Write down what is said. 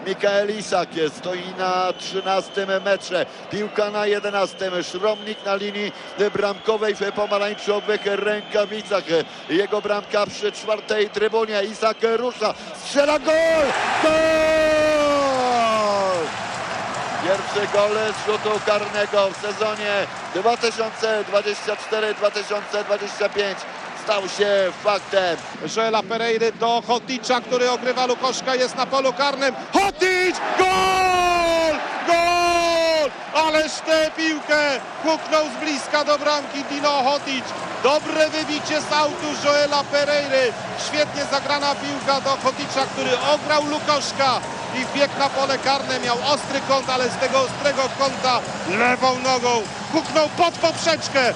Mikael Isak stoi na 13 metrze. Piłka na 11. Szromnik na linii bramkowej w pomarańczowych rękawicach. Jego bramka przy 4. trybunie. Isak rusza, strzela, gol! Gol! Pierwszy gol z rzutu karnego w sezonie 2024-2025 stał się faktem. Joela Pereiry do Hoticza, który ogrywa Lukoszka, jest na polu karnym. Hotić! Gol! Gol! Ależ tę piłkę huknął z bliska do bramki Dino Hotić. Dobre wybicie z autu Joela Pereiry. Świetnie zagrana piłka do Hoticza, który ograł Lukoszka i wbiegł na pole karne. Miał ostry kąt, ale z tego ostrego kąta lewą nogą huknął pod poprzeczkę.